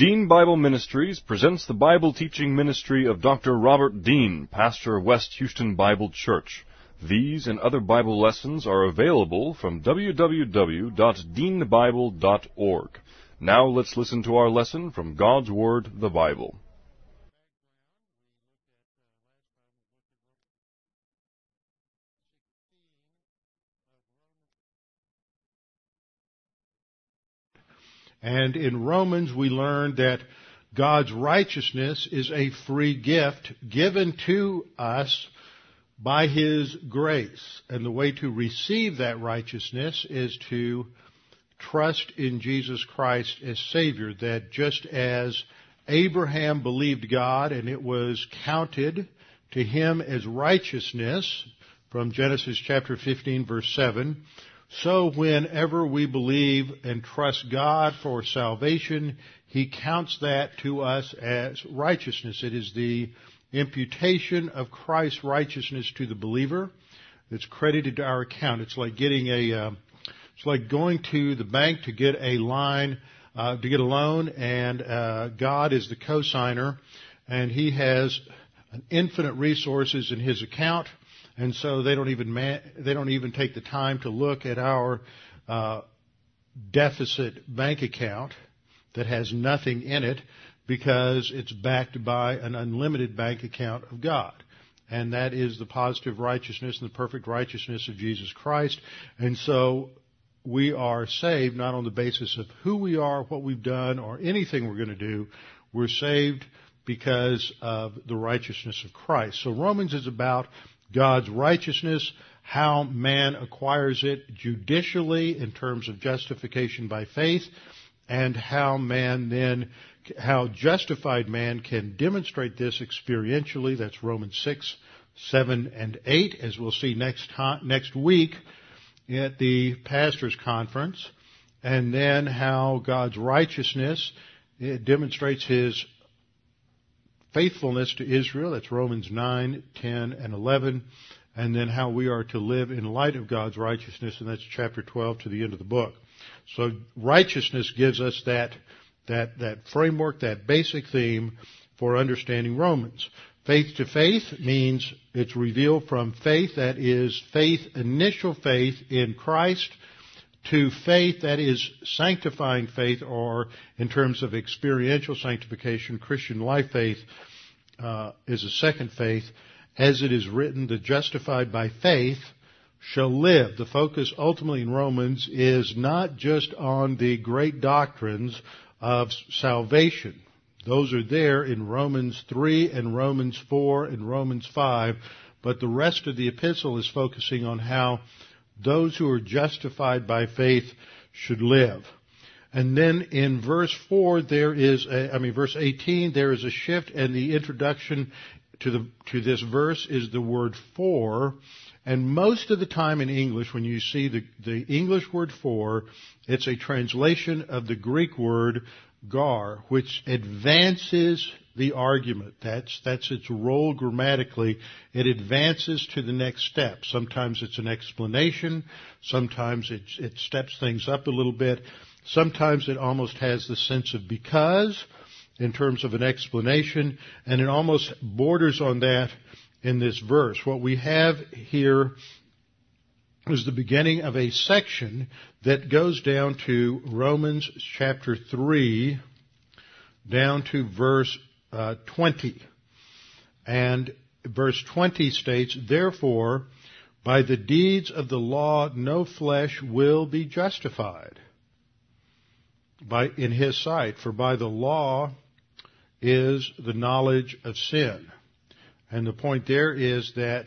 Dean Bible Ministries presents the Bible teaching ministry of Dr. Robert Dean, pastor of West Houston Bible Church. These and other Bible lessons are available from www.deanbible.org. Now let's listen to our lesson from God's Word, the Bible. And in Romans, we learned that God's righteousness is a free gift given to us by His grace. And the way to receive that righteousness is to trust in Jesus Christ as Savior. That just as Abraham believed God and it was counted to him as righteousness, from Genesis chapter 15, verse 7, so whenever we believe and trust God for salvation, He counts that to us as righteousness. It is the imputation of Christ's righteousness to the believer that's credited to our account. It's like getting it's like going to the bank to get a loan, and God is the cosigner, and He has infinite resources in His account. And so they don't even take the time to look at our deficit bank account that has nothing in it, because it's backed by an unlimited bank account of God. And that is the positive righteousness and the perfect righteousness of Jesus Christ. And so we are saved not on the basis of who we are, what we've done, or anything we're going to do. We're saved because of the righteousness of Christ. So Romans is about God's righteousness, how man acquires it judicially in terms of justification by faith, and how justified man can demonstrate this experientially. That's Romans 6, 7, and 8, as we'll see next week at the pastors' conference. And then how God's righteousness, it demonstrates His faithfulness to Israel. That's Romans 9, 10, and 11. And then how we are to live in light of God's righteousness, and that's chapter 12 to the end of the book. So righteousness gives us that framework, that basic theme for understanding Romans. Faith to faith means it's revealed from faith, that is faith, initial faith in Christ, to faith that is sanctifying faith, or in terms of experiential sanctification, Christian life faith is a second faith. As it is written, the justified by faith shall live. The focus ultimately in Romans is not just on the great doctrines of salvation. Those are there in Romans 3 and Romans 4 and Romans 5, but the rest of the epistle is focusing on how those who are justified by faith should live. And then in verse 18, there is a shift, and the introduction to this verse is the word for. And most of the time in English, when you see the English word for, it's a translation of the Greek word gar, which advances the argument. That's its role grammatically. It advances to the next step. Sometimes it's an explanation. Sometimes it steps things up a little bit. Sometimes it almost has the sense of because in terms of an explanation, and it almost borders on that in this verse. What we have here is the beginning of a section that goes down to Romans chapter 3, down to verse 20. And verse 20 states, therefore, by the deeds of the law no flesh will be justified in his sight, for by the law is the knowledge of sin. And the point there is that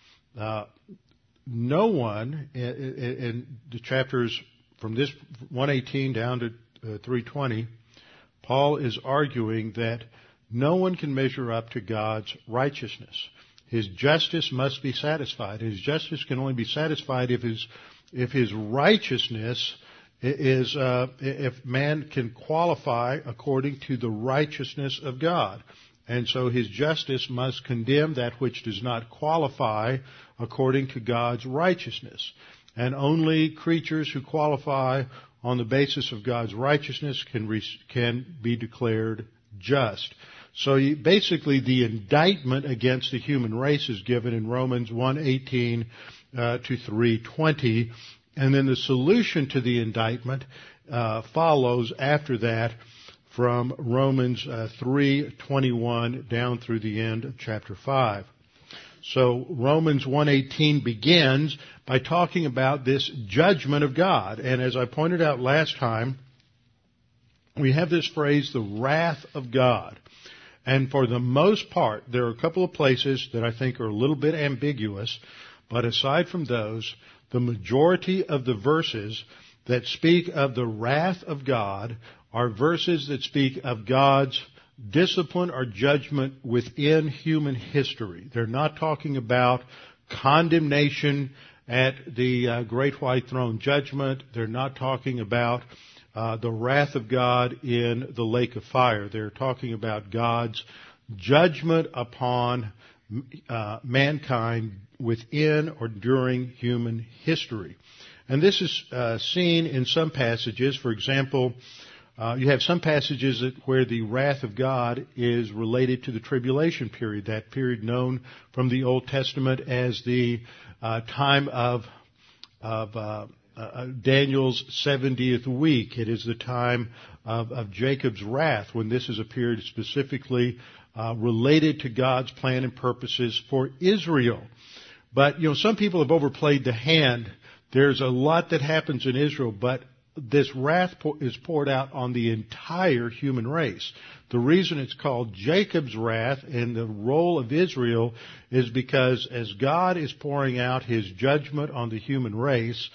no one, in the chapters from this 118 down to 320, Paul is arguing that no one can measure up to God's righteousness. His justice must be satisfied. His justice can only be satisfied if his righteousness is, if man can qualify according to the righteousness of God. And so His justice must condemn that which does not qualify according to God's righteousness. And only creatures who qualify on the basis of God's righteousness can be declared just. So basically the indictment against the human race is given in Romans 1:18 to 3:20, and then the solution to the indictment follows after that from Romans 3:21 down through the end of chapter 5. So Romans 1:18 begins by talking about this judgment of God. And as I pointed out last time, we have this phrase, the wrath of God. And for the most part, there are a couple of places that I think are a little bit ambiguous, but aside from those, the majority of the verses that speak of the wrath of God are verses that speak of God's discipline or judgment within human history. They're not talking about condemnation at the great white throne judgment. They're not talking about the wrath of God in the lake of fire. They're talking about God's judgment upon mankind within or during human history. And this is seen in some passages. For example, you have some passages where the wrath of God is related to the tribulation period, that period known from the Old Testament as the time of Daniel's 70th week. It is the time of Jacob's wrath, when this is a period specifically related to God's plan and purposes for Israel. But, some people have overplayed the hand. There's a lot that happens in Israel, but this wrath is poured out on the entire human race. The reason it's called Jacob's wrath and the role of Israel is because as God is pouring out His judgment on the human race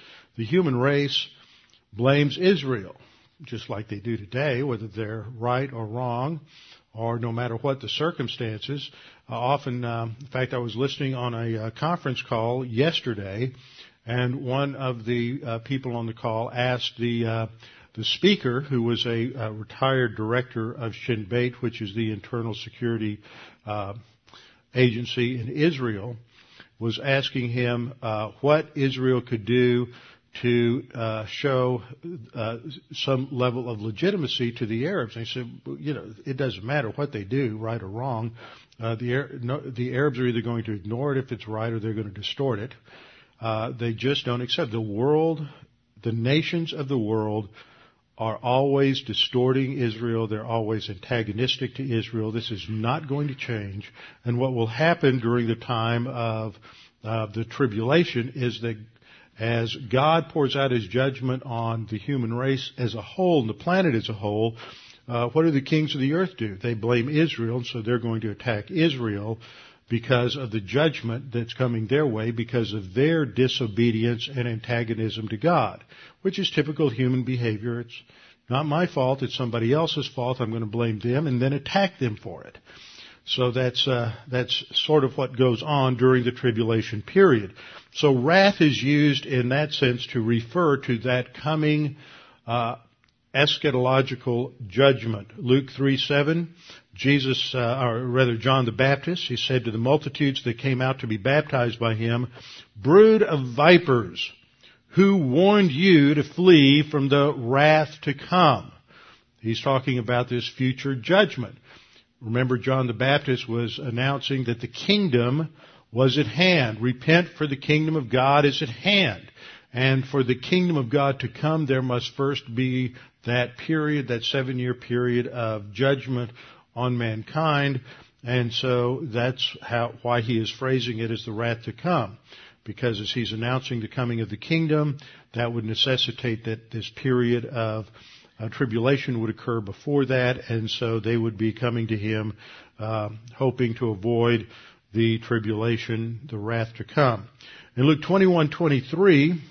blames Israel, just like they do today, whether they're right or wrong, or no matter what the circumstances. In fact, I was listening on a conference call yesterday, and one of the people on the call asked the speaker, who was a retired director of Shin Bet, which is the internal security agency in Israel, was asking him what Israel could do to show some level of legitimacy to the Arabs. And he said, it doesn't matter what they do, right or wrong. The Arabs are either going to ignore it if it's right, or they're going to distort it. They just don't accept. The nations of the world are always distorting Israel. They're always antagonistic to Israel. This is not going to change. And what will happen during the time of the tribulation is that as God pours out His judgment on the human race as a whole and the planet as a whole, what do the kings of the earth do? They blame Israel, and so they're going to attack Israel because of the judgment that's coming their way because of their disobedience and antagonism to God, which is typical human behavior. It's not my fault, it's somebody else's fault. I'm going to blame them and then attack them for it. So that's sort of what goes on during the tribulation period. So wrath is used in that sense to refer to that coming eschatological judgment. Luke 3:7, John the Baptist, he said to the multitudes that came out to be baptized by him, "Brood of vipers, who warned you to flee from the wrath to come?" He's talking about this future judgment. Remember, John the Baptist was announcing that the kingdom was at hand. Repent, for the kingdom of God is at hand. And for the kingdom of God to come, there must first be that period, that 7-year period of judgment on mankind. And so that's why he is phrasing it as the wrath to come. Because as he's announcing the coming of the kingdom, that would necessitate that this period of tribulation would occur before that, and so they would be coming to him hoping to avoid the tribulation, the wrath to come. In Luke 21:23,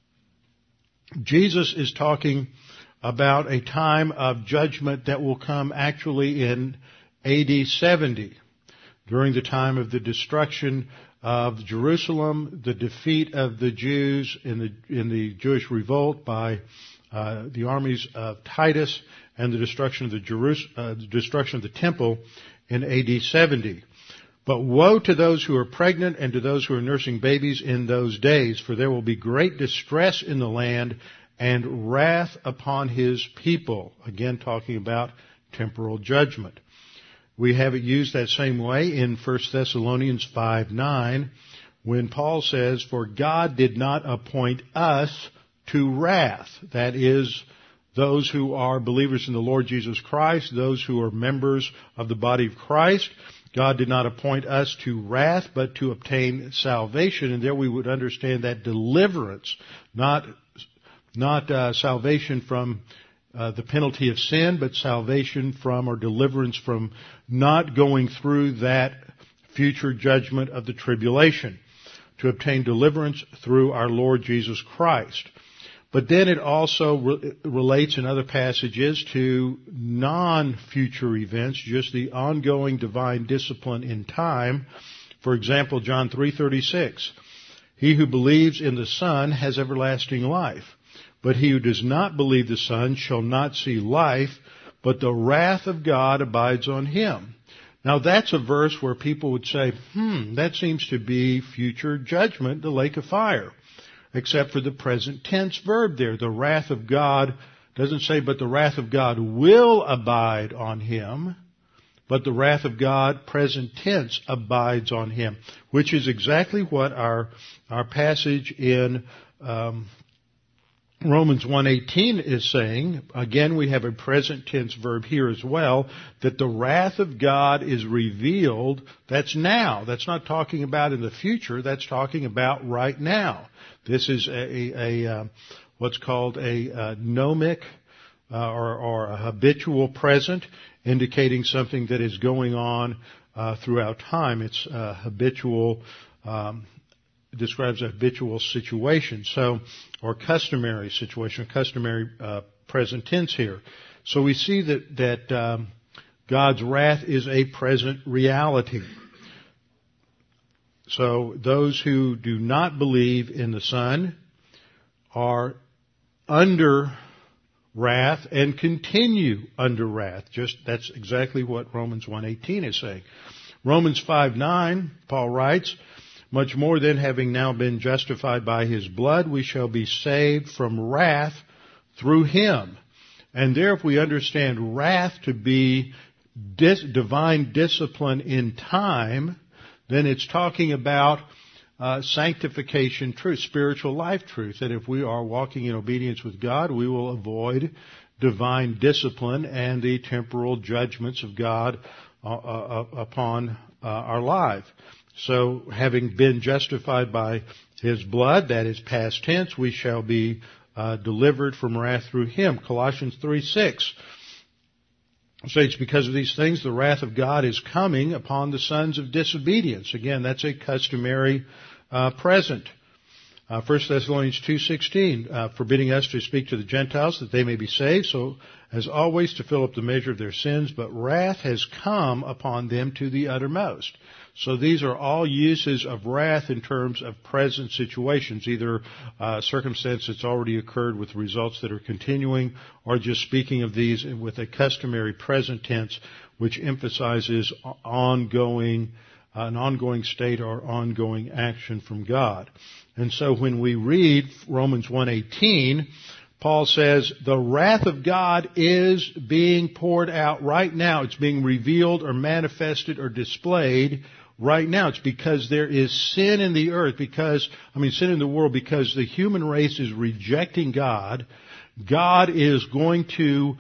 Jesus is talking about a time of judgment that will come actually in AD 70, during the time of the destruction of Jerusalem, the defeat of the Jews in the Jewish revolt by the armies of Titus, and the destruction of the destruction of the temple in AD 70. But woe to those who are pregnant and to those who are nursing babies in those days, for there will be great distress in the land and wrath upon his people. Again, talking about temporal judgment. We have it used that same way in 1 Thessalonians 5:9, when Paul says, "For God did not appoint us to wrath." That is, those who are believers in the Lord Jesus Christ, those who are members of the body of Christ. God did not appoint us to wrath, but to obtain salvation. And there we would understand that deliverance, not salvation from the penalty of sin, but salvation from, or deliverance from, not going through that future judgment of the tribulation. To obtain deliverance through our Lord Jesus Christ. But then it also relates in other passages to non-future events, just the ongoing divine discipline in time. For example, John 3:36. "He who believes in the Son has everlasting life. But he who does not believe the Son shall not see life, but the wrath of God abides on him." Now that's a verse where people would say, that seems to be future judgment, the lake of fire. Except for the present tense verb there. The wrath of God doesn't say, but the wrath of God will abide on him, but the wrath of God, present tense, abides on him, which is exactly what our passage in Romans 1:18 is saying. Again, we have a present tense verb here as well, that the wrath of God is revealed. That's now. That's not talking about in the future. That's talking about right now. This is what's called a gnomic or a habitual present, indicating something that is going on throughout time. It's habitual. Describes a habitual situation, or customary situation, customary present tense here. So we see that God's wrath is a present reality. So those who do not believe in the Son are under wrath and continue under wrath. That's exactly what Romans 1:18 is saying. Romans 5:9, Paul writes, "Much more then, having now been justified by his blood, we shall be saved from wrath through him." And there, if we understand wrath to be divine discipline in time, then it's talking about sanctification truth, spiritual life truth, that if we are walking in obedience with God, we will avoid divine discipline and the temporal judgments of God upon our life. So, having been justified by his blood, that is past tense, we shall be delivered from wrath through him. Colossians 3:6 states, "Because of these things, the wrath of God is coming upon the sons of disobedience." Again, that's a customary present. 1 Thessalonians 2:16, forbidding us to speak to the Gentiles that they may be saved, so as always to fill up the measure of their sins, but wrath has come upon them to the uttermost. So these are all uses of wrath in terms of present situations, either circumstance that's already occurred with results that are continuing, or just speaking of these with a customary present tense, which emphasizes an ongoing state or ongoing action from God. And so when we read Romans 1:18, Paul says, the wrath of God is being poured out right now. It's being revealed or manifested or displayed right now. It's because there is sin in the earth, sin in the world, because the human race is rejecting God. God is going to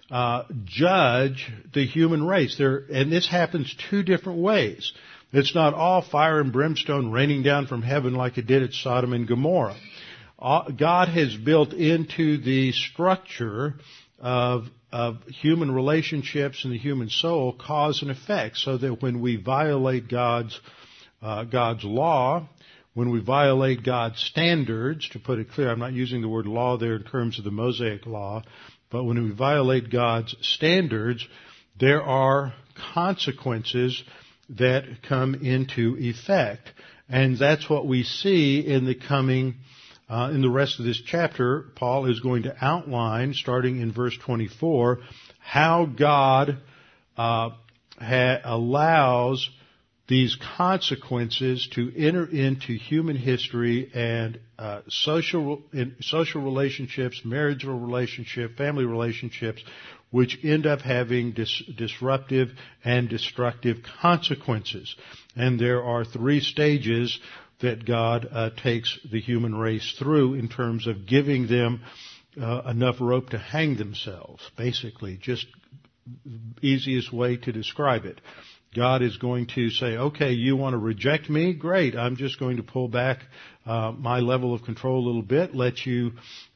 judge the human race. And this happens two different ways. It's not all fire and brimstone raining down from heaven like it did at Sodom and Gomorrah. God has built into the structure of human relationships and the human soul cause and effect, so that when we violate God's law, when we violate God's standards, to put it clear, I'm not using the word law there in terms of the Mosaic law, but when we violate God's standards, there are consequences that come into effect. And that's what we see in the rest of this chapter. Paul is going to outline, starting in verse 24, how God allows these consequences to enter into human history and social relationships, marital relationships, family relationships, which end up having disruptive and destructive consequences. And there are 3 stages that God takes the human race through in terms of giving them enough rope to hang themselves, basically, just easiest way to describe it. God is going to say, okay, you want to reject me? Great. I'm just going to pull back my level of control a little bit, let you,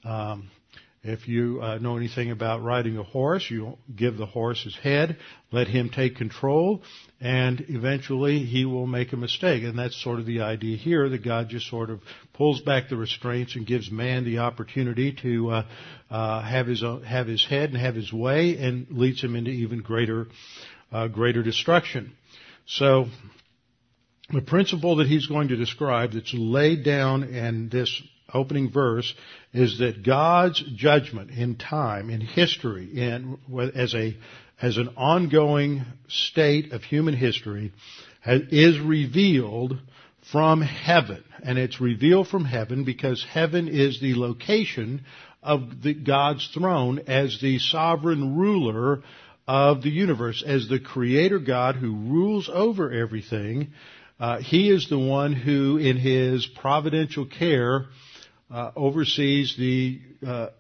if you know anything about riding a horse, you give the horse his head, let him take control, and eventually he will make a mistake. And that's sort of the idea here, that God just sort of pulls back the restraints and gives man the opportunity to have his head and have his way, and leads him into even greater destruction. So the principle that he's going to describe that's laid down in this opening verse is that God's judgment in time, in history, as an ongoing state of human history, is revealed from heaven. And it's revealed from heaven because heaven is the location of God's throne as the sovereign ruler of the universe, as the Creator God who rules over everything. He is the one who, in His providential care, oversees the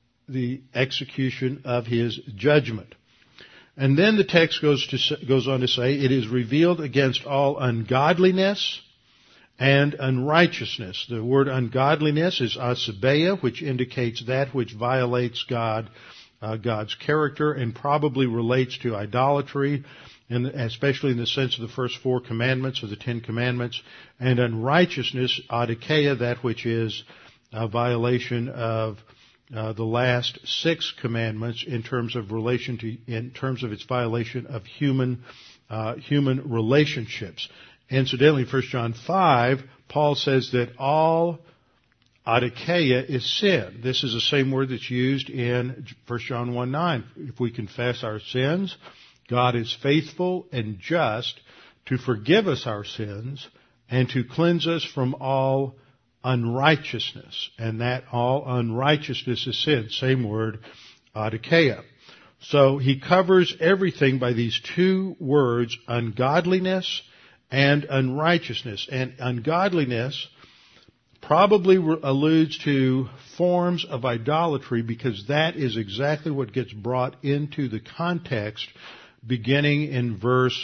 execution of His judgment. And then the text goes on to say, it is revealed against all ungodliness and unrighteousness. The word ungodliness is asabeia, which indicates that which violates God's character, and probably relates to idolatry, and especially in the sense of the first 4 commandments of the 10 commandments. And unrighteousness, adikeia, that which is a violation of the last 6 commandments in terms of its violation of human relationships. Incidentally, 1 John 5, Paul says that all adikeia is sin. This is the same word that's used in 1 John 1:9. If we confess our sins, God is faithful and just to forgive us our sins and to cleanse us from all unrighteousness. And that all unrighteousness is sin. Same word, adikeia. So he covers everything by these 2 words, ungodliness and unrighteousness. And ungodliness probably alludes to forms of idolatry, because that is exactly what gets brought into the context beginning in verse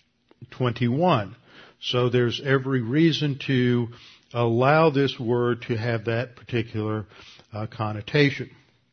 21. So there's every reason to allow this word to have that particular connotation.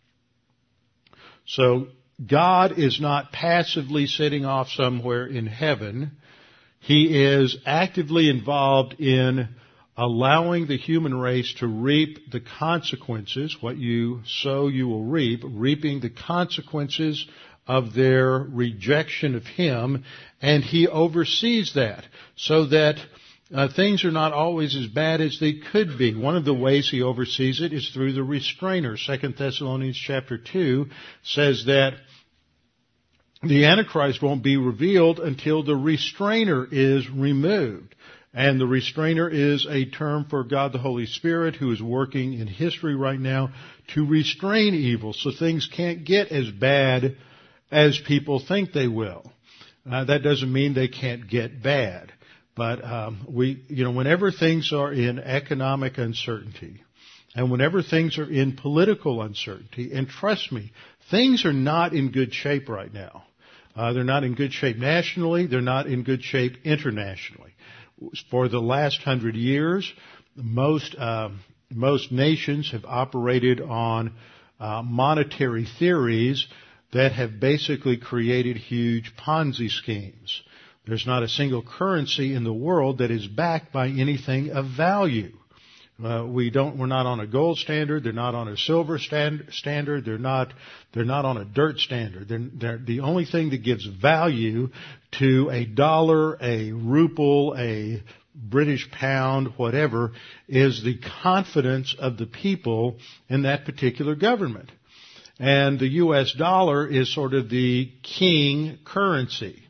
So God is not passively sitting off somewhere in heaven. He is actively involved in allowing the human race to reap the consequences. What you sow, you will reap, reaping the consequences of their rejection of Him, and He oversees that, so that things are not always as bad as they could be. One of the ways He oversees it is through the restrainer. 2 Thessalonians chapter 2 says that the Antichrist won't be revealed until the restrainer is removed. And the restrainer is a term for God the Holy Spirit, who is working in history right now to restrain evil, so things can't get as bad as people think they will. That doesn't mean they can't get bad. But whenever things are in economic uncertainty, and whenever things are in political uncertainty, and trust me, things are not in good shape right now. They're not in good shape nationally. They're not in good shape internationally. For the last 100 years, most nations have operated on monetary theories that have basically created huge Ponzi schemes. There's not a single currency in the world that is backed by anything of value. We're not on a gold standard. They're not on a silver standard. They're not on a dirt standard. They're the only thing that gives value to a dollar, a ruble, a British pound, whatever, is the confidence of the people in that particular government. And the U.S. dollar is sort of the king currency.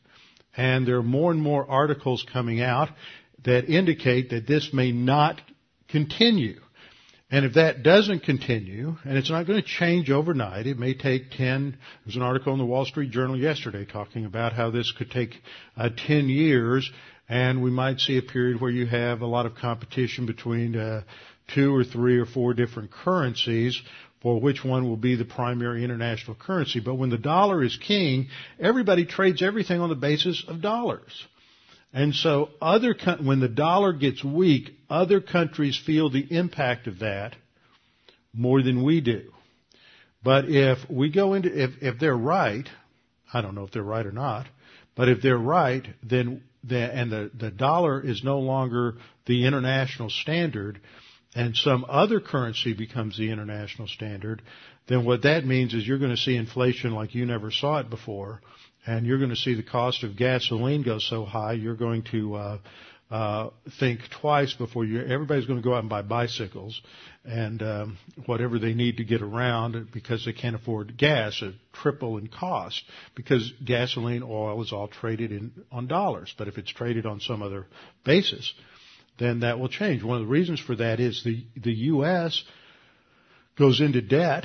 And there are more and more articles coming out that indicate that this may not continue. And if that doesn't continue, and it's not going to change overnight, it may take there was an article in the Wall Street Journal yesterday talking about how this could take 10 years, and we might see a period where you have a lot of competition between 2 or 3 or 4 different currencies for which one will be the primary international currency. But when the dollar is king, everybody trades everything on the basis of dollars. And so when the dollar gets weak, other countries feel the impact of that more than we do. But if we go into, if they're right, I don't know if they're right or not, but if they're right, then the dollar is no longer the international standard, and some other currency becomes the international standard, then what that means is you're going to see inflation like you never saw it before, and you're going to see the cost of gasoline go so high, you're going to think twice before everybody's going to go out and buy bicycles and whatever they need to get around because they can't afford gas, triple in cost, because gasoline, oil is all traded on dollars. But if it's traded on some other basis, then that will change. One of the reasons for that is the U.S. goes into debt,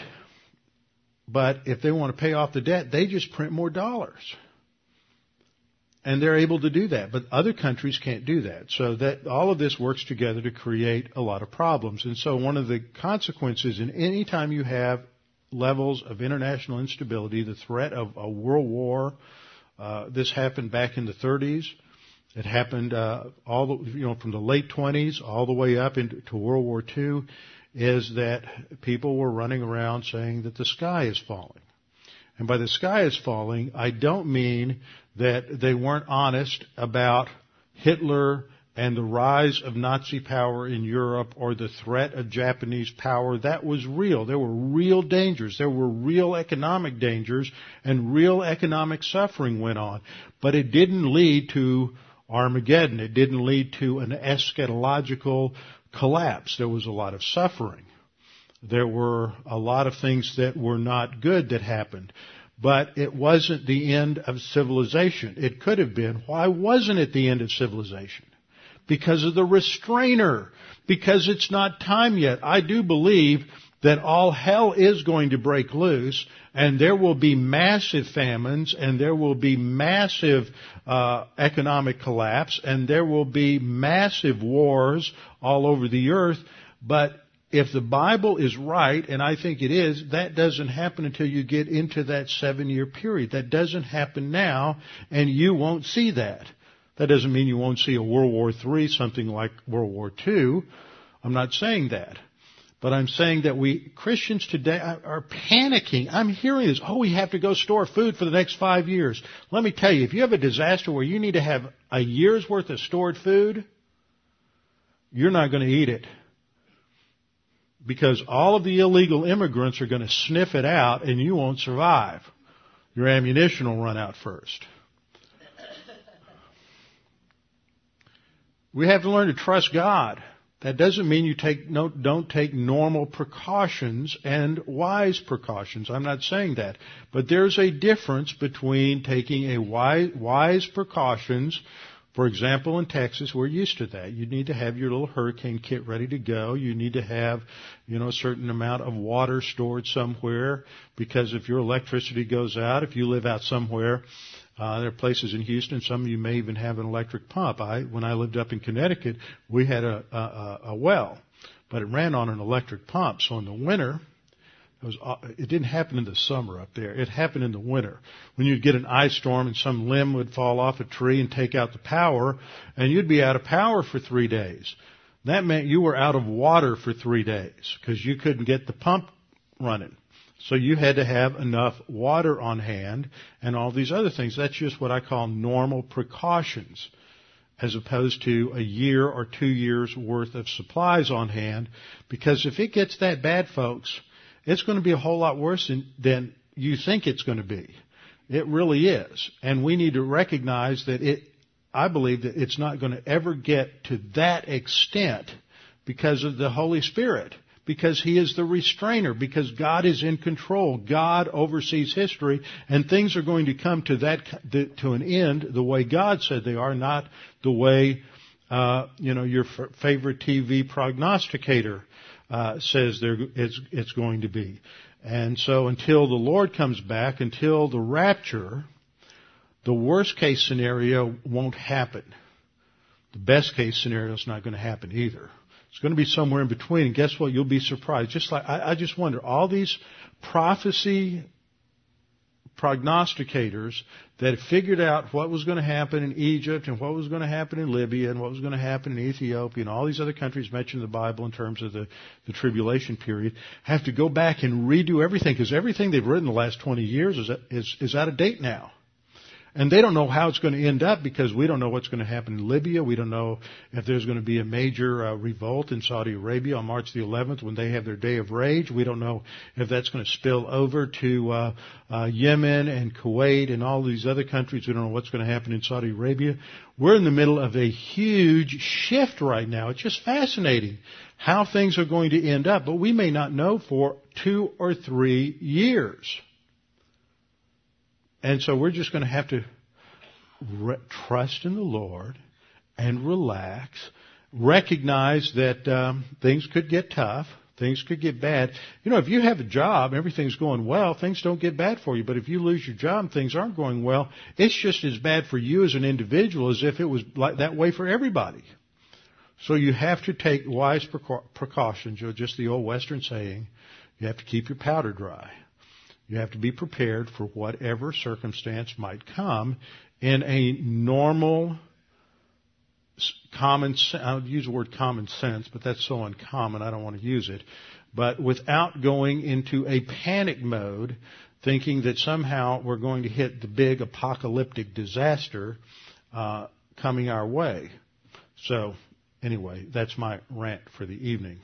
but if they want to pay off the debt, they just print more dollars. And they're able to do that, but other countries can't do that. So that all of this works together to create a lot of problems. And so one of the consequences in any time you have levels of international instability, the threat of a world war, this happened back in the 30s. It happened from the late 20s all the way up into World War II, is that people were running around saying that the sky is falling. And by the sky is falling, I don't mean that they weren't honest about Hitler and the rise of Nazi power in Europe or the threat of Japanese power. That was real. There were real dangers. There were real economic dangers, and real economic suffering went on. But it didn't lead to Armageddon. It didn't lead to an eschatological collapse. There was a lot of suffering. There were a lot of things that were not good that happened. But it wasn't the end of civilization. It could have been. Why wasn't it the end of civilization? Because of the restrainer. Because it's not time yet. I do believe that all hell is going to break loose, and there will be massive famines, and there will be massive economic collapse, and there will be massive wars all over the earth. But if the Bible is right, and I think it is, that doesn't happen until you get into that 7-year period. That doesn't happen now, and you won't see that. That doesn't mean you won't see a World War III, something like World War II. I'm not saying that. But I'm saying that we Christians today are panicking. I'm hearing this. Oh, we have to go store food for the next 5 years. Let me tell you, if you have a disaster where you need to have a year's worth of stored food, you're not going to eat it. Because all of the illegal immigrants are going to sniff it out and you won't survive. Your ammunition will run out first. We have to learn to trust God. That doesn't mean you don't take normal precautions and wise precautions. I'm not saying that. But there's a difference between taking a wise precautions. For example, in Texas, we're used to that. You need to have your little hurricane kit ready to go. You need to have, a certain amount of water stored somewhere, because if your electricity goes out, if you live out somewhere, there are places in Houston, some of you may even have an electric pump. When I lived up in Connecticut, we had a well, but it ran on an electric pump. So in the winter, it didn't happen in the summer up there. It happened in the winter. When you'd get an ice storm and some limb would fall off a tree and take out the power, and you'd be out of power for 3 days. That meant you were out of water for 3 days because you couldn't get the pump running. So you had to have enough water on hand and all these other things. That's just what I call normal precautions, as opposed to a year or 2 years worth of supplies on hand. Because if it gets that bad, folks, it's going to be a whole lot worse than you think it's going to be. It really is. And we need to recognize that I believe that it's not going to ever get to that extent because of the Holy Spirit. because He is the restrainer, because God is in control. God oversees history, and things are going to come to an end the way God said they are, not the way your favorite TV prognosticator says it's going to be. And so until the Lord comes back, until the rapture, the worst case scenario won't happen. The best case scenario is not going to happen either. It's going to be somewhere in between. And guess what? You'll be surprised. Just like I just wonder, all these prophecy prognosticators that figured out what was going to happen in Egypt and what was going to happen in Libya and what was going to happen in Ethiopia and all these other countries mentioned in the Bible in terms of the tribulation period have to go back and redo everything, because everything they've written the last 20 years is out of date now. And they don't know how it's going to end up, because we don't know what's going to happen in Libya. We don't know if there's going to be a major revolt in Saudi Arabia on March the 11th when they have their day of rage. We don't know if that's going to spill over to Yemen and Kuwait and all these other countries. We don't know what's going to happen in Saudi Arabia. We're in the middle of a huge shift right now. It's just fascinating how things are going to end up, but we may not know for 2 or 3 years. And so we're just going to have to trust in the Lord and relax, recognize that things could get tough, things could get bad. If you have a job, everything's going well, things don't get bad for you. But if you lose your job and things aren't going well, it's just as bad for you as an individual as if it was like that way for everybody. So you have to take wise precautions. Just the old Western saying, you have to keep your powder dry. You have to be prepared for whatever circumstance might come in a normal, common sense. I would use the word common sense, but that's so uncommon I don't want to use it. But without going into a panic mode, thinking that somehow we're going to hit the big apocalyptic disaster coming our way. So, anyway, that's my rant for the evening.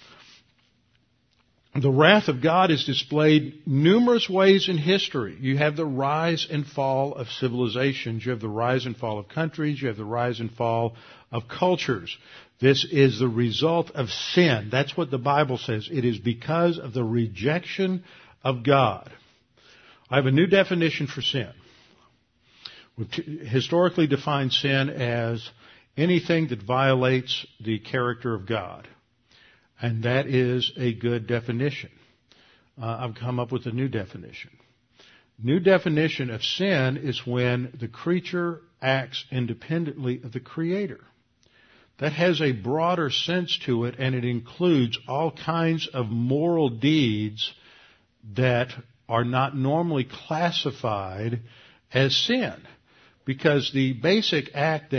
The wrath of God is displayed numerous ways in history. You have the rise and fall of civilizations. You have the rise and fall of countries. You have the rise and fall of cultures. This is the result of sin. That's what the Bible says. It is because of the rejection of God. I have a new definition for sin. We've historically defined sin as anything that violates the character of God. And that is a good definition. I've come up with a new definition. New definition of sin is when the creature acts independently of the Creator. That has a broader sense to it, and it includes all kinds of moral deeds that are not normally classified as sin. Because the basic act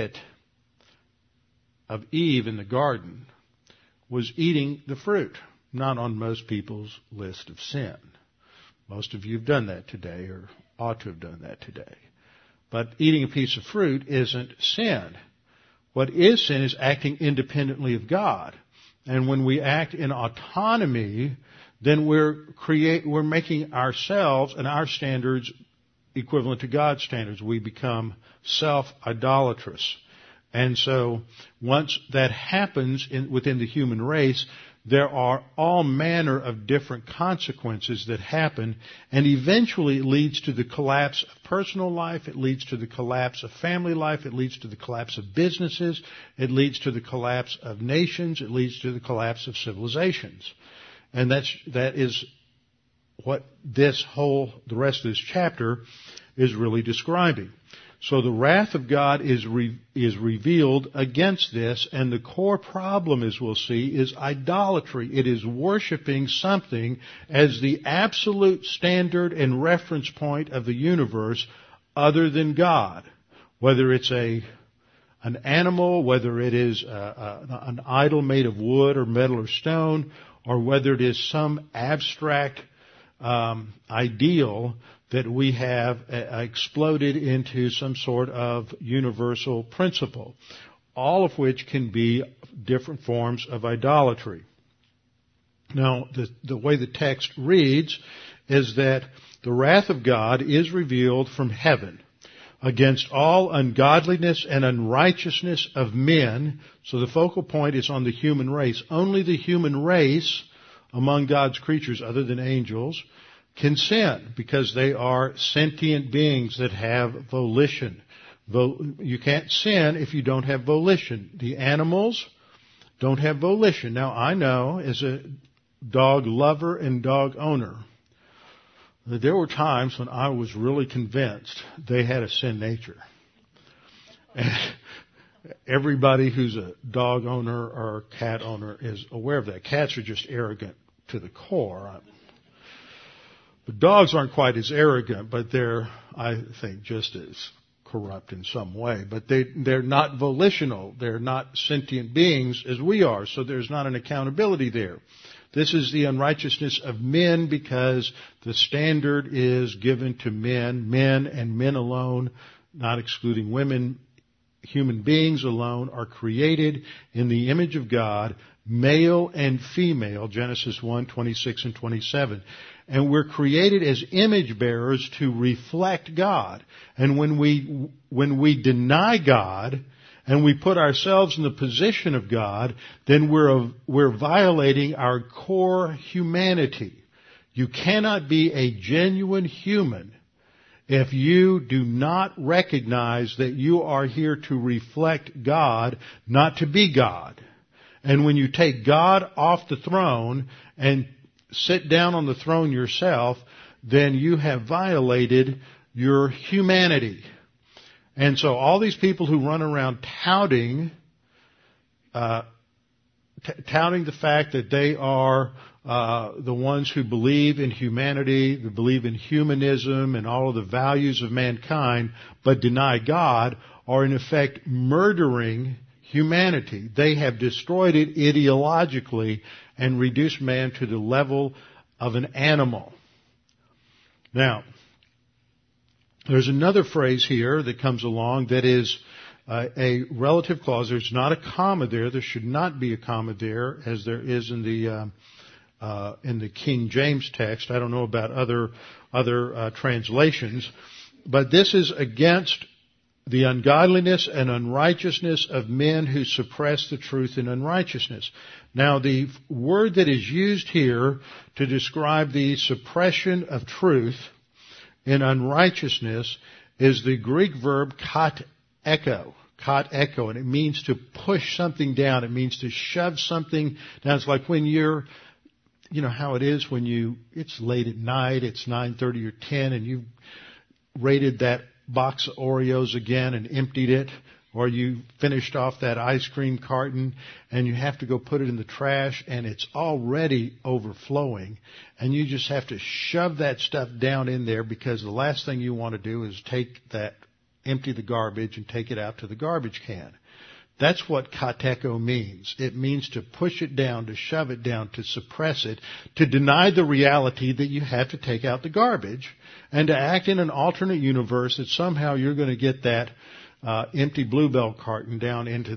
of Eve in the garden was eating the fruit, not on most people's list of sin. Most of you have done that today, or ought to have done that today. But eating a piece of fruit isn't sin. What is sin is acting independently of God. And when we act in autonomy, then we're making ourselves and our standards equivalent to God's standards. We become self-idolatrous. And so once that happens within the human race, there are all manner of different consequences that happen, and eventually it leads to the collapse of personal life, it leads to the collapse of family life, it leads to the collapse of businesses, it leads to the collapse of nations, it leads to the collapse of civilizations. And that is what the rest of this chapter is really describing. So the wrath of God is revealed against this, and the core problem, as we'll see, is idolatry. It is worshiping something as the absolute standard and reference point of the universe other than God. Whether it's an animal, whether it is an idol made of wood or metal or stone, or whether it is some abstract ideal that we have exploded into some sort of universal principle, all of which can be different forms of idolatry. Now, the way the text reads is that the wrath of God is revealed from heaven against all ungodliness and unrighteousness of men. So the focal point is on the human race. Only the human race among God's creatures other than angels can sin because they are sentient beings that have volition. You can't sin if you don't have volition. The animals don't have volition. Now, I know as a dog lover and dog owner that there were times when I was really convinced they had a sin nature. And everybody who's a dog owner or cat owner is aware of that. Cats are just arrogant to the core. But dogs aren't quite as arrogant, but they're, I think, just as corrupt in some way. But they're not volitional. They're not sentient beings as we are, so there's not an accountability there. This is the unrighteousness of men because the standard is given to men and men alone, not excluding women. Human beings alone are created in the image of God, male and female, Genesis 1:26 and 27. And we're created as image bearers to reflect God. And when we deny God and we put ourselves in the position of God, then we're violating our core humanity. You cannot be a genuine human if you do not recognize that you are here to reflect God, not to be God. And when you take God off the throne and sit down on the throne yourself, then you have violated your humanity. And so all these people who run around touting the fact that they are the ones who believe in humanity, who believe in humanism and all of the values of mankind, but deny God, are in effect murdering humanity. They have destroyed it ideologically and reduced man to the level of an animal. Now, there's another phrase here that comes along that is a relative clause. There's not a comma there. There should not be a comma there, as there is in the King James text. I don't know about other translations, but this is against the ungodliness and unrighteousness of men who suppress the truth in unrighteousness. Now, the word that is used here to describe the suppression of truth in unrighteousness is the Greek verb kateko, and it means to push something down. It means to shove something down. It's like when you know how it is when it's late at night, it's 9:30 or 10, and you've raided that box of Oreos again and emptied it, or you finished off that ice cream carton and you have to go put it in the trash and it's already overflowing, and you just have to shove that stuff down in there because the last thing you want to do is empty the garbage and take it out to the garbage can. That's what kateko means. It means to push it down, to shove it down, to suppress it, to deny the reality that you have to take out the garbage, and to act in an alternate universe that somehow you're going to get that empty Bluebell carton down into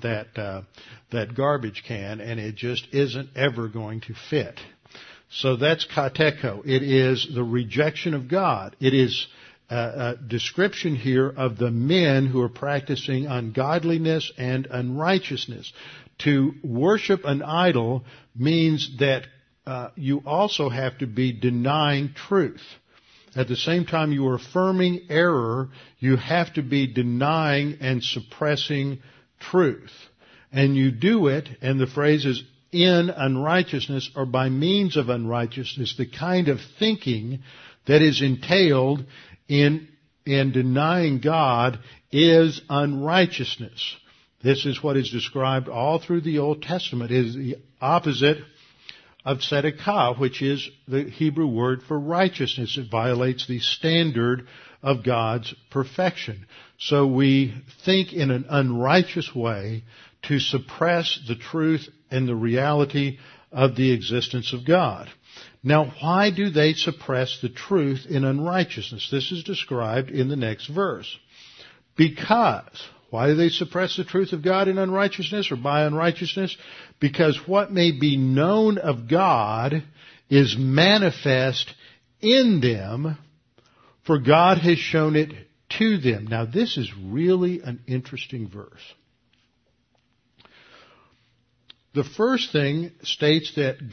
that garbage can, and it just isn't ever going to fit. So that's kateko. It is the rejection of God. It is a description here of the men who are practicing ungodliness and unrighteousness. To worship an idol means that you also have to be denying truth. At the same time you are affirming error, you have to be denying and suppressing truth. And you do it, and the phrase is in unrighteousness or by means of unrighteousness, the kind of thinking that is entailed in denying God is unrighteousness. This is what is described all through the Old Testament. It is the opposite of tzedakah, which is the Hebrew word for righteousness. It violates the standard of God's perfection. So we think in an unrighteous way to suppress the truth and the reality of the existence of God. Now, why do they suppress the truth in unrighteousness? This is described in the next verse. Why do they suppress the truth of God in unrighteousness or by unrighteousness? Because what may be known of God is manifest in them, for God has shown it to them. Now, this is really an interesting verse. The first thing states that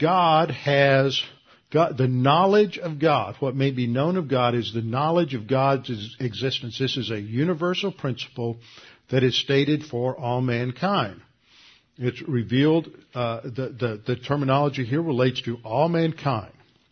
the knowledge of God, what may be known of God, is the knowledge of God's existence. This is a universal principle that is stated for all mankind. It's revealed, the terminology here relates to all mankind.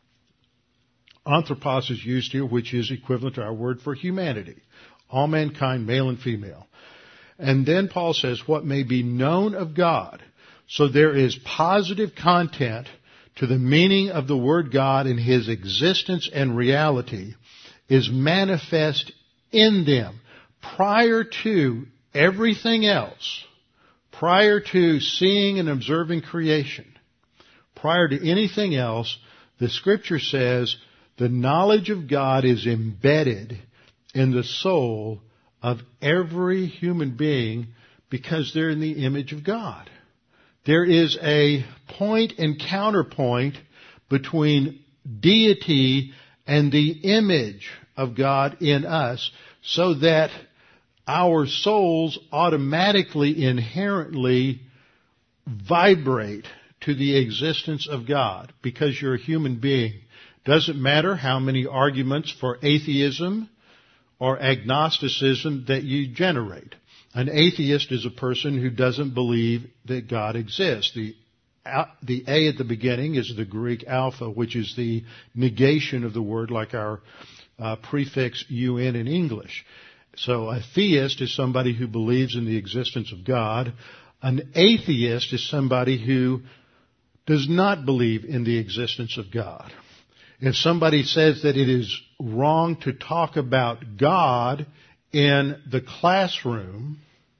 Anthropos is used here, which is equivalent to our word for humanity. All mankind, male and female. And then Paul says what may be known of God. So there is positive content to the meaning of the word God, and His existence and reality is manifest in them. Prior to everything else, prior to seeing and observing creation, prior to anything else, the Scripture says the knowledge of God is embedded in the soul of every human being because they're in the image of God. There is a point and counterpoint between deity and the image of God in us, so that our souls automatically, inherently vibrate to the existence of God because you're a human being. Doesn't matter how many arguments for atheism or agnosticism that you generate. An atheist is a person who doesn't believe that God exists. The A at the beginning is the Greek alpha, which is the negation of the word, like our prefix un in English. So a theist is somebody who believes in the existence of God. An atheist is somebody who does not believe in the existence of God. If somebody says that it is wrong to talk about God in the classroom,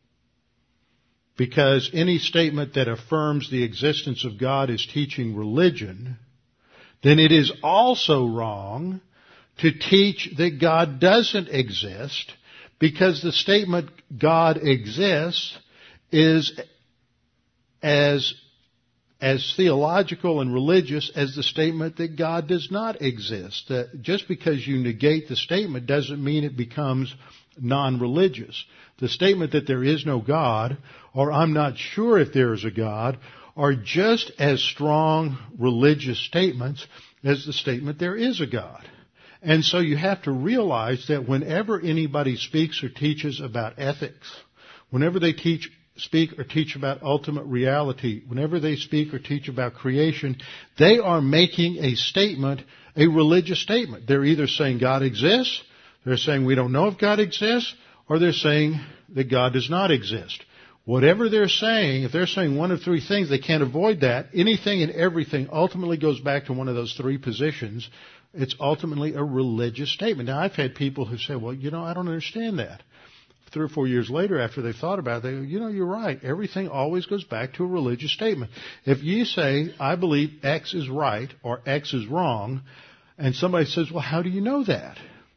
because any statement that affirms the existence of God is teaching religion, then it is also wrong to teach that God doesn't exist, because the statement God exists is as theological and religious as the statement that God does not exist. That just because you negate the statement doesn't mean it becomes non-religious. The statement that there is no God, or I'm not sure if there is a God, are just as strong religious statements as the statement there is a God. And so you have to realize that whenever anybody speaks or teaches about ethics, whenever they speak or teach about ultimate reality, whenever they speak or teach about creation, they are making a statement, a religious statement. They're either saying God exists, they're saying we don't know if God exists, or they're saying that God does not exist. Whatever they're saying, if they're saying one of three things, they can't avoid that. Anything and everything ultimately goes back to one of those three positions. It's ultimately a religious statement. Now, I've had people who say, well, I don't understand that. 3 or 4 years later, after they've thought about it, they go, you're right. Everything always goes back to a religious statement. If you say, I believe X is right or X is wrong, and somebody says, well, how do you know that?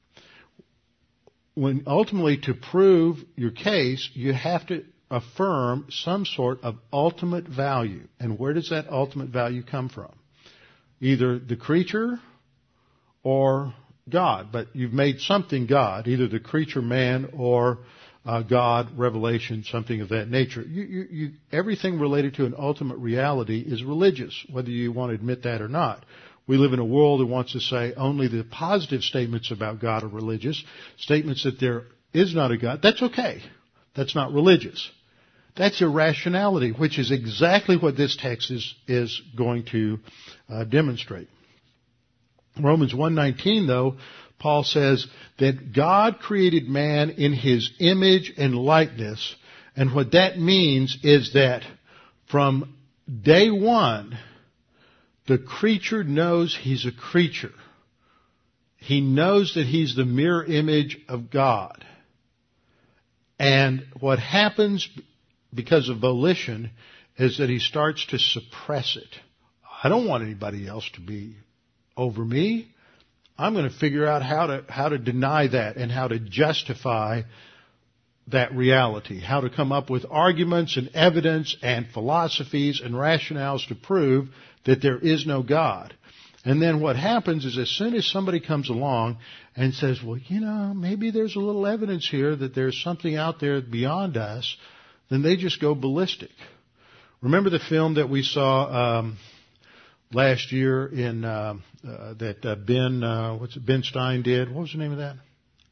When ultimately, to prove your case, you have to affirm some sort of ultimate value. And where does that ultimate value come from? Either the creature or God. But you've made something God, either the creature man or God, revelation, something of that nature. Everything related to an ultimate reality is religious, whether you want to admit that or not. We live in a world that wants to say only the positive statements about God are religious. Statements that there is not a God, that's okay. That's not religious. That's irrationality, which is exactly what this text is going to demonstrate. Romans 1:19, though, Paul says that God created man in His image and likeness, and what that means is that from day one, the creature knows he's a creature. He knows that he's the mirror image of God. And what happens because of volition is that he starts to suppress it. I don't want anybody else to be over me. I'm going to figure out how to deny that and how to justify that reality, how to come up with arguments and evidence and philosophies and rationales to prove that there is no God. And then what happens is as soon as somebody comes along and says, well, maybe there's a little evidence here that there's something out there beyond us, then they just go ballistic. Remember the film that we saw last year in that Ben Stein did? What was the name of that?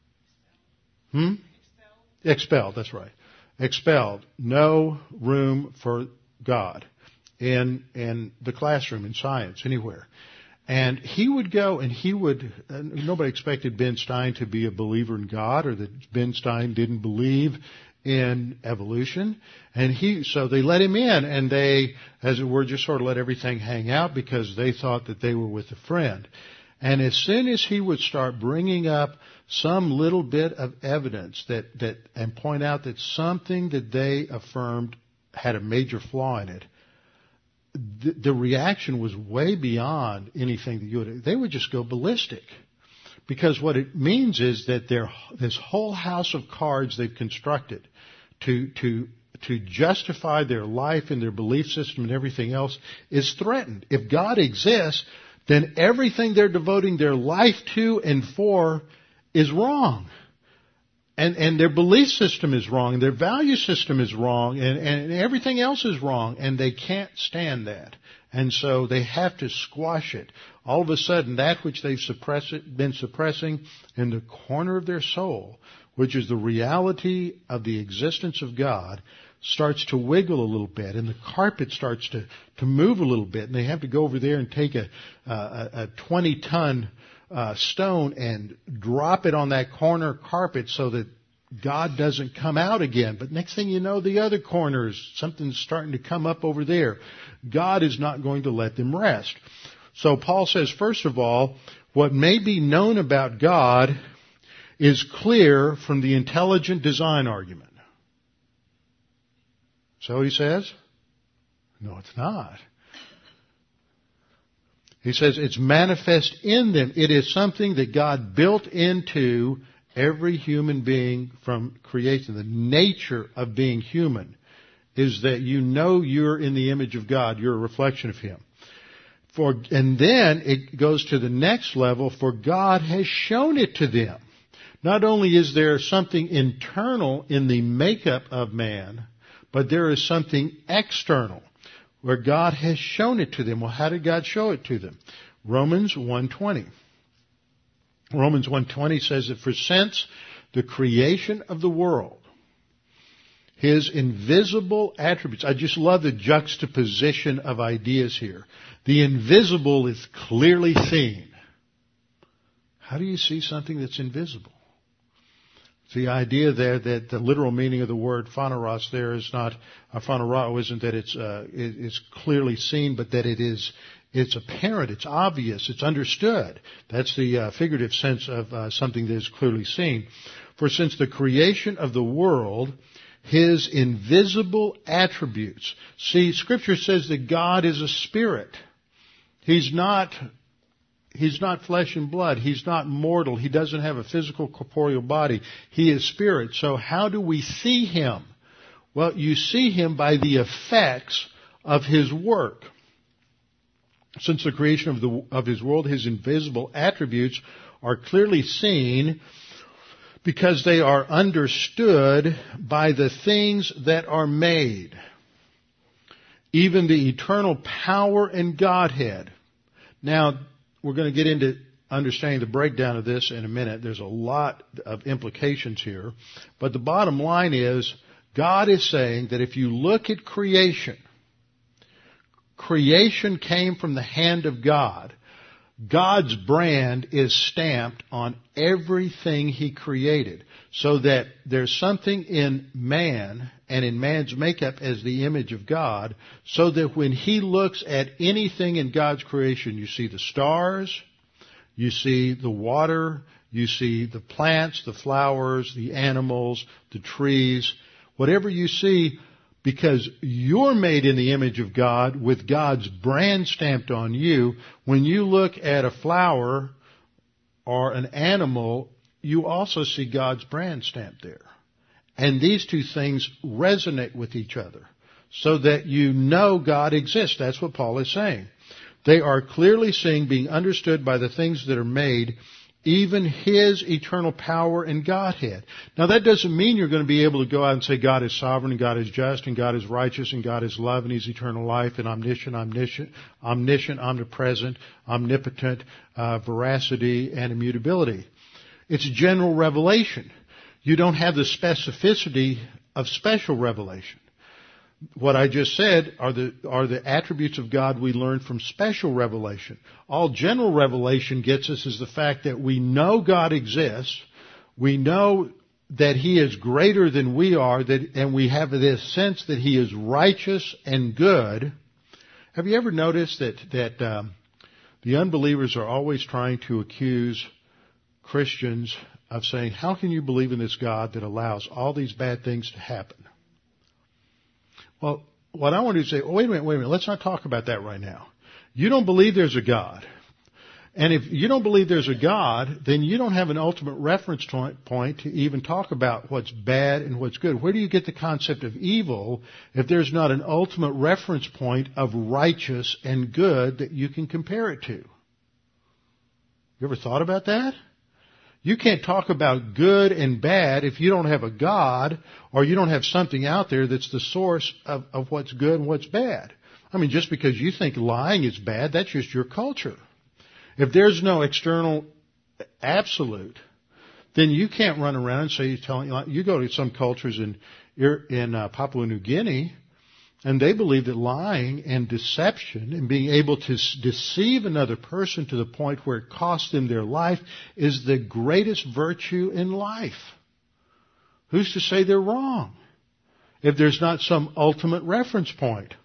Expelled. That's right. Expelled. No room for God in the classroom, in science, anywhere. And he would go and nobody expected Ben Stein to be a believer in God, or that Ben Stein didn't believe in evolution. So they let him in, and they, as it were, just sort of let everything hang out because they thought that they were with a friend. And as soon as he would start bringing up some little bit of evidence and point out that something that they affirmed had a major flaw in it, the reaction was way beyond anything that they would just go ballistic. Because what it means is that this whole house of cards they've constructed to justify their life and their belief system and everything else is threatened. If God exists, then everything they're devoting their life to and for is wrong. And their belief system is wrong, and their value system is wrong, and everything else is wrong, and they can't stand that. And so they have to squash it. All of a sudden, that which they've been suppressing in the corner of their soul, which is the reality of the existence of God, starts to wiggle a little bit, and the carpet starts to move a little bit, and they have to go over there and take a 20-ton stone and drop it on that corner carpet so that God doesn't come out again. But next thing you know, the other corners, something's starting to come up over there. God is not going to let them rest. So Paul says, first of all, what may be known about God is clear from the intelligent design argument. So he says? No, it's not. He says it's manifest in them. It is something that God built into every human being from creation. The nature of being human is that you know you're in the image of God. You're a reflection of Him. And then it goes to the next level, for God has shown it to them. Not only is there something internal in the makeup of man, but there is something external where God has shown it to them. Well, how did God show it to them? Romans 1:20. Romans 1:20 says that for since the creation of the world, His invisible attributes. I just love the juxtaposition of ideas here. The invisible is clearly seen. How do you see something that's invisible? The idea there that the literal meaning of the word phaneros there is not, phanerao isn't that it's clearly seen, but that it's apparent, it's obvious, it's understood. That's the figurative sense of something that is clearly seen. For since the creation of the world, His invisible attributes. See, Scripture says that God is a spirit. He's not flesh and blood. He's not mortal. He doesn't have a physical corporeal body. He is spirit. So how do we see Him? Well, you see Him by the effects of His work. Since the creation of His world, His invisible attributes are clearly seen because they are understood by the things that are made. Even the eternal power and Godhead. Now, we're going to get into understanding the breakdown of this in a minute. There's a lot of implications here. But the bottom line is, God is saying that if you look at creation, creation came from the hand of God. God's brand is stamped on everything He created, so that there's something in man and in man's makeup as the image of God, so that when He looks at anything in God's creation, you see the stars, you see the water, you see the plants, the flowers, the animals, the trees, whatever you see, because you're made in the image of God with God's brand stamped on you. When you look at a flower or an animal, you also see God's brand stamped there. And these two things resonate with each other so that you know God exists. That's what Paul is saying. They are clearly seen, being understood by the things that are made, even His eternal power and Godhead. Now that doesn't mean you're going to be able to go out and say God is sovereign and God is just and God is righteous and God is love and He's eternal life and omniscient, omnipresent, omnipotent, veracity and immutability. It's general revelation. You don't have the specificity of special revelation. What I just said are the attributes of God we learn from special revelation. All general revelation gets us is the fact that we know God exists, we know that He is greater than we are, and we have this sense that He is righteous and good. Have you ever noticed that the unbelievers are always trying to accuse Christians of saying, how can you believe in this God that allows all these bad things to happen? Well, what I want to say, wait a minute, let's not talk about that right now. You don't believe there's a God. And if you don't believe there's a God, then you don't have an ultimate reference point to even talk about what's bad and what's good. Where do you get the concept of evil if there's not an ultimate reference point of righteous and good that you can compare it to? You ever thought about that? You can't talk about good and bad if you don't have a God or you don't have something out there that's the source of what's good and what's bad. I mean, just because you think lying is bad, that's just your culture. If there's no external absolute, then you can't run around and say you go to some cultures in Papua New Guinea, and they believe that lying and deception and being able to deceive another person to the point where it costs them their life is the greatest virtue in life. Who's to say they're wrong if there's not some ultimate reference point?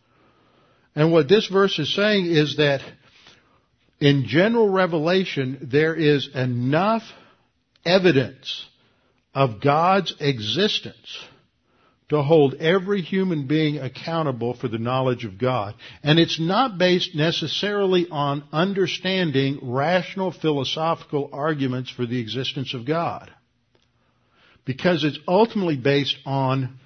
And what this verse is saying is that in general revelation, there is enough evidence of God's existence to hold every human being accountable for the knowledge of God. And it's not based necessarily on understanding rational philosophical arguments for the existence of God, because it's ultimately based on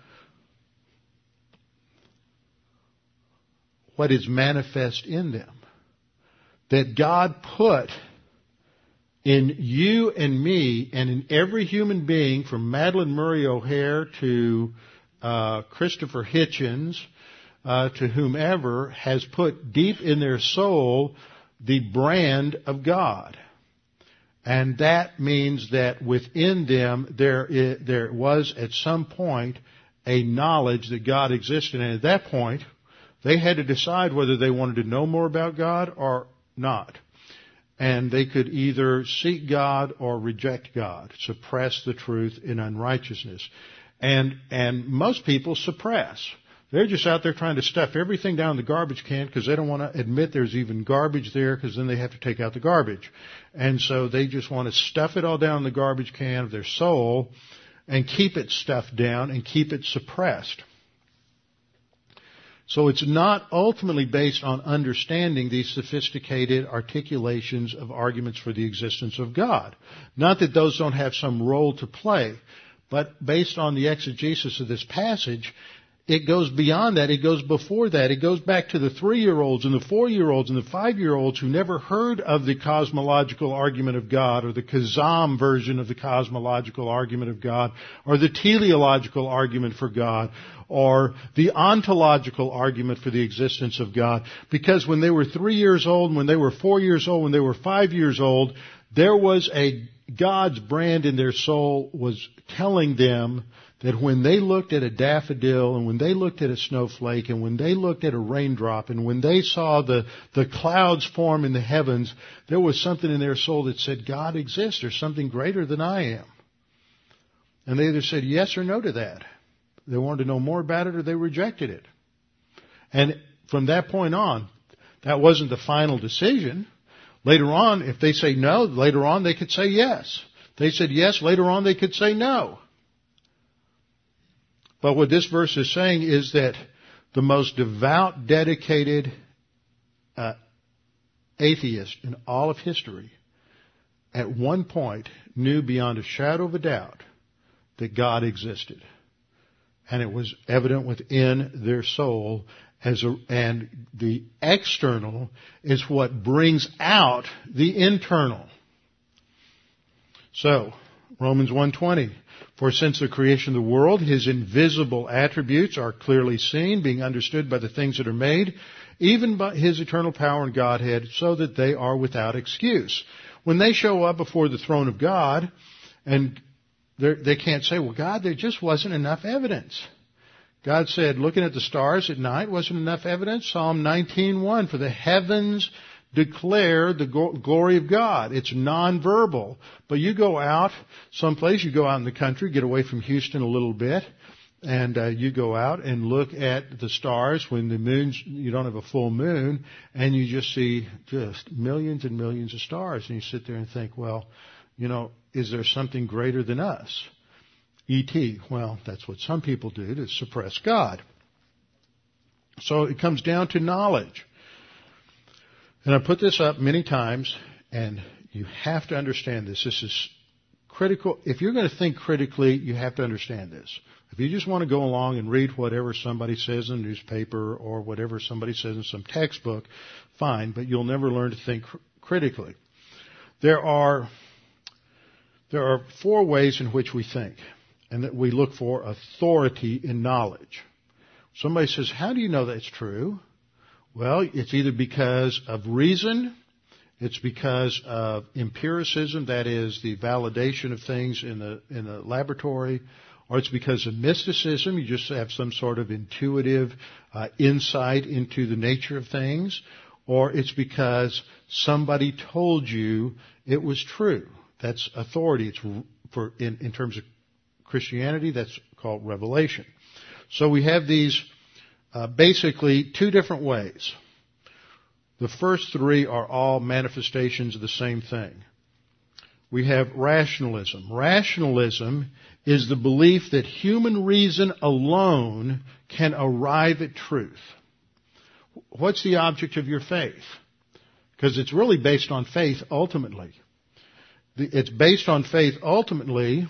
what is manifest in them. That God put in you and me and in every human being, from Madeleine Murray O'Hair to Christopher Hitchens, to whomever, has put deep in their soul the brand of God. And that means that within them there was at some point a knowledge that God existed. And at that point, they had to decide whether they wanted to know more about God or not. And they could either seek God or reject God, suppress the truth in unrighteousness. And most people suppress. They're just out there trying to stuff everything down the garbage can because they don't want to admit there's even garbage there, because then they have to take out the garbage. And so they just want to stuff it all down the garbage can of their soul and keep it stuffed down and keep it suppressed. So it's not ultimately based on understanding these sophisticated articulations of arguments for the existence of God. Not that those don't have some role to play, but based on the exegesis of this passage, it goes beyond that. It goes before that. It goes back to the 3-year-olds and the 4-year-olds and the 5-year-olds who never heard of the cosmological argument of God, or the Kazam version of the cosmological argument of God, or the teleological argument for God, or the ontological argument for the existence of God. Because when they were 3 years old, and when they were 4 years old, when they were 5 years old, there was God's brand in their soul was telling them that when they looked at a daffodil, and when they looked at a snowflake, and when they looked at a raindrop, and when they saw the clouds form in the heavens, there was something in their soul that said, God exists. There's something greater than I am. And they either said yes or no to that. They wanted to know more about it, or they rejected it. And from that point on, that wasn't the final decision. Later on, if they say no, later on they could say yes. If they said yes, later on they could say no. But what this verse is saying is that the most devout, dedicated atheist in all of history at one point knew beyond a shadow of a doubt that God existed. And it was evident within their soul, and the external is what brings out the internal. So, Romans 1:20. For since the creation of the world, His invisible attributes are clearly seen, being understood by the things that are made, even by His eternal power and Godhead, so that they are without excuse. When they show up before the throne of God, and they can't say, well, God, there just wasn't enough evidence. God said, looking at the stars at night wasn't enough evidence. Psalm 19:1, for the heavens declare the glory of God. It's nonverbal. But you go out someplace, you go out in the country, get away from Houston a little bit, and you go out and look at the stars when the moon's, you don't have a full moon, and you just see just millions and millions of stars. And you sit there and think, well, is there something greater than us? E.T. Well, that's what some people do to suppress God. So it comes down to knowledge. And I put this up many times, and you have to understand this. This is critical. If you're going to think critically, you have to understand this. If you just want to go along and read whatever somebody says in the newspaper or whatever somebody says in some textbook, fine, but you'll never learn to think critically. There are 4 ways in which we think, and that we look for authority in knowledge. Somebody says, how do you know that's true? Well, it's either because of reason, it's because of empiricism, that is the validation of things in the laboratory, or it's because of mysticism, you just have some sort of intuitive insight into the nature of things, or it's because somebody told you it was true. That's authority. It's in terms of Christianity, that's called revelation. So we have these basically 2 different ways. The first 3 are all manifestations of the same thing. We have rationalism. Rationalism is the belief that human reason alone can arrive at truth. What's the object of your faith? Because it's really based on faith ultimately. It's based on faith ultimately.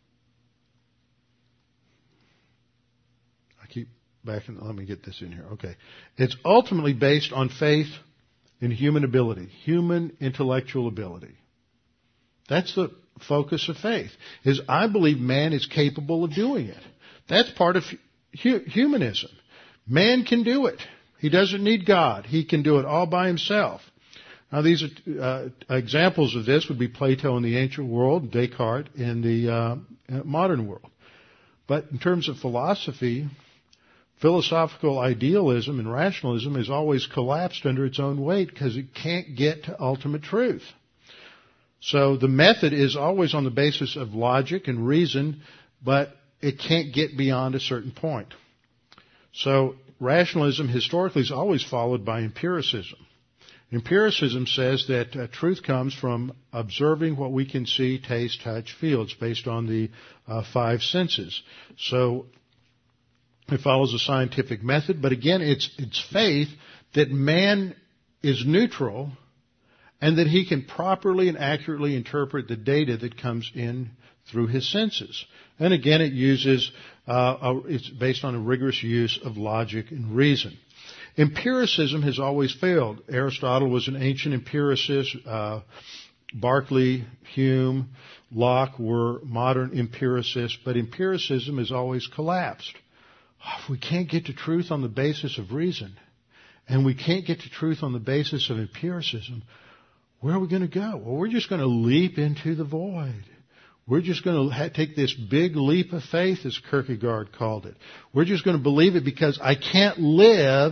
Back and let me get this in here. Okay. It's ultimately based on faith in human ability, human intellectual ability. That's the focus of faith, is I believe man is capable of doing it. That's part of humanism. Man can do it. He doesn't need God. He can do it all by himself. Now these are examples of this would be Plato in the ancient world, Descartes in the modern world. But in terms of philosophy, philosophical idealism and rationalism has always collapsed under its own weight because it can't get to ultimate truth. So the method is always on the basis of logic and reason, but it can't get beyond a certain point. So rationalism historically is always followed by empiricism. Empiricism says that truth comes from observing what we can see, taste, touch, feel. It's based on the 5 senses. So it follows a scientific method, but again, it's faith that man is neutral and that he can properly and accurately interpret the data that comes in through his senses. And again, it uses, it's based on a rigorous use of logic and reason. Empiricism has always failed. Aristotle was an ancient empiricist. Berkeley, Hume, Locke were modern empiricists, but empiricism has always collapsed. If we can't get to truth on the basis of reason, and we can't get to truth on the basis of empiricism, where are we going to go? Well, we're just going to leap into the void. We're just going to take this big leap of faith, as Kierkegaard called it. We're just going to believe it because I can't live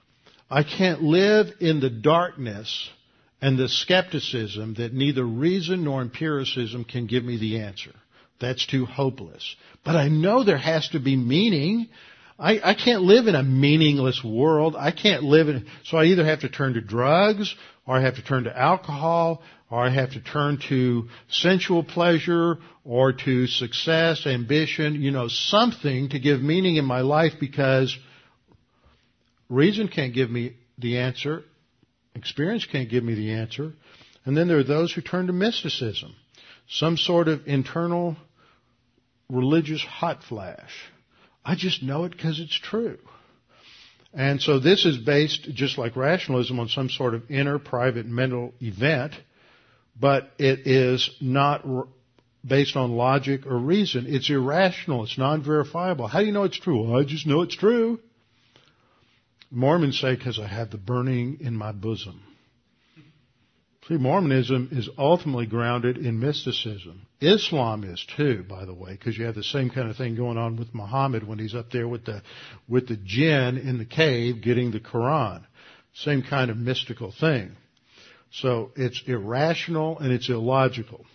in the darkness and the skepticism that neither reason nor empiricism can give me the answer. That's too hopeless. But I know there has to be meaning. I can't live in a meaningless world. So I either have to turn to drugs, or I have to turn to alcohol, or I have to turn to sensual pleasure, or to success, ambition, something to give meaning in my life, because reason can't give me the answer. Experience can't give me the answer. And then there are those who turn to mysticism, some sort of internal religious hot flash. I just know it because it's true. And so this is based, just like rationalism, on some sort of inner private mental event, but it is not based on logic or reason. It's irrational. It's non-verifiable. How do you know it's true? Well, I just know it's true. Mormons say, because I have the burning in my bosom. See, Mormonism is ultimately grounded in mysticism. Islam is too, by the way, because you have the same kind of thing going on with Muhammad when he's up there with the jinn in the cave getting the Quran. Same kind of mystical thing. So it's irrational and it's illogical.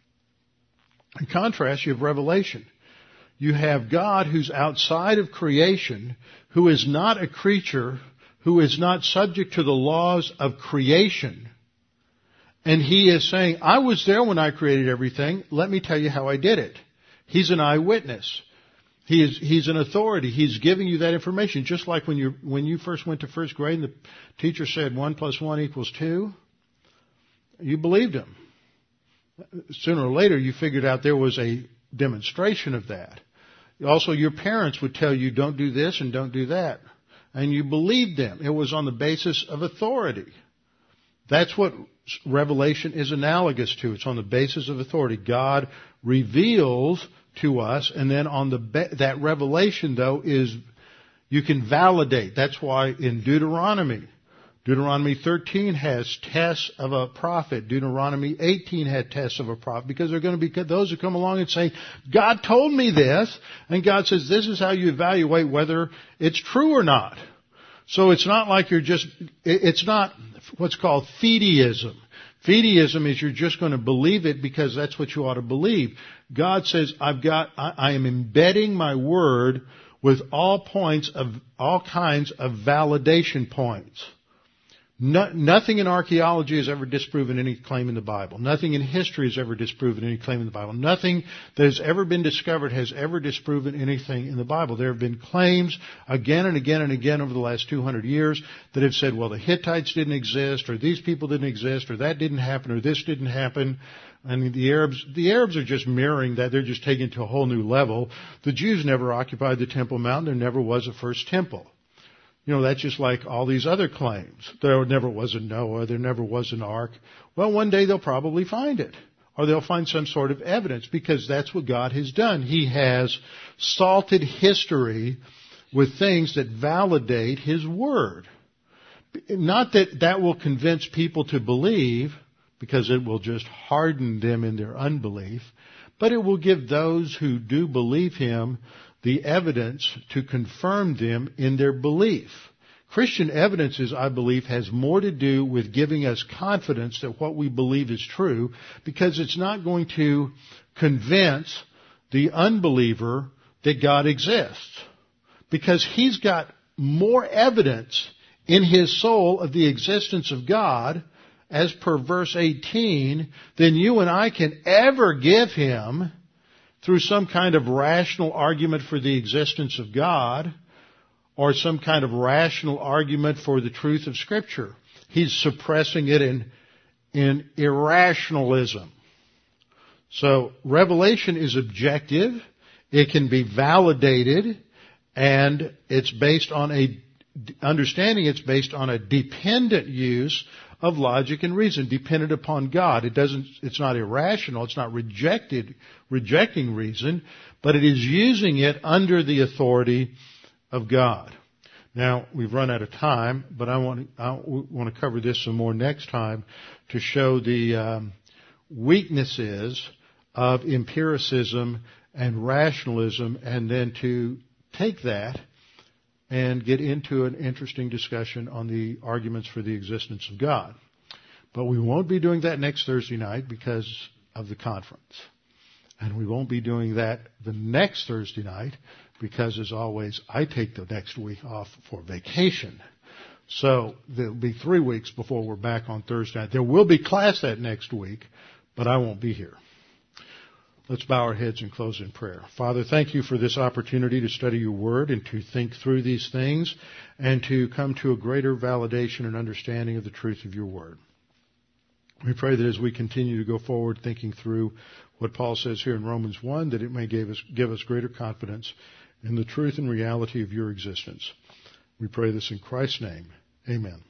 In contrast, you have Revelation. You have God who's outside of creation, who is not a creature, who is not subject to the laws of creation. And He is saying, I was there when I created everything. Let me tell you how I did it. He's an eyewitness. He's an authority. He's giving you that information. Just like when you first went to first grade and the teacher said 1 + 1 = 2, you believed him. Sooner or later, you figured out there was a demonstration of that. Also, your parents would tell you, don't do this and don't do that. And you believed them. It was on the basis of authority. That's what Revelation is analogous to. It's on the basis of authority. God reveals to us, and then on that revelation, though, is you can validate. That's why in Deuteronomy 13 has tests of a prophet. Deuteronomy 18 had tests of a prophet, because there are going to be those who come along and say, God told me this, and God says this is how you evaluate whether it's true or not. So it's not like it's not what's called fideism. Fideism is you're just going to believe it because that's what you ought to believe. God says, I am embedding my word with all kinds of validation points. Nothing in archaeology has ever disproven any claim in the Bible. Nothing in history has ever disproven any claim in the Bible. Nothing that has ever been discovered has ever disproven anything in the Bible. There have been claims again and again and again over the last 200 years that have said, well, the Hittites didn't exist, or these people didn't exist, or that didn't happen, or this didn't happen. I mean, the Arabs are just mirroring that. They're just taking it to a whole new level. The Jews never occupied the Temple Mount. There never was a first temple. You know, that's just like all these other claims. There never was a Noah. There never was an ark. Well, one day they'll probably find it. Or they'll find some sort of evidence, because that's what God has done. He has salted history with things that validate His Word. Not that will convince people to believe, because it will just harden them in their unbelief, but it will give those who do believe Him the evidence to confirm them in their belief. Christian evidences, I believe, has more to do with giving us confidence that what we believe is true, because it's not going to convince the unbeliever that God exists, because he's got more evidence in his soul of the existence of God, as per verse 18, than you and I can ever give him through some kind of rational argument for the existence of God, or some kind of rational argument for the truth of Scripture. He's suppressing it in irrationalism. So Revelation is objective, it can be validated, and it's based on it's based on a dependent use of logic and reason, dependent upon God. It's not irrational, it's not rejecting reason, but it is using it under the authority of God. Now, we've run out of time, but I want to cover this some more next time to show the weaknesses of empiricism and rationalism, and then to take that and get into an interesting discussion on the arguments for the existence of God. But we won't be doing that next Thursday night because of the conference. And we won't be doing that the next Thursday night because, as always, I take the next week off for vacation. So there'll be 3 weeks before we're back on Thursday night. There will be class that next week, but I won't be here. Let's bow our heads and close in prayer. Father, thank you for this opportunity to study your word and to think through these things and to come to a greater validation and understanding of the truth of your word. We pray that as we continue to go forward thinking through what Paul says here in Romans 1, that it may give us greater confidence in the truth and reality of your existence. We pray this in Christ's name. Amen.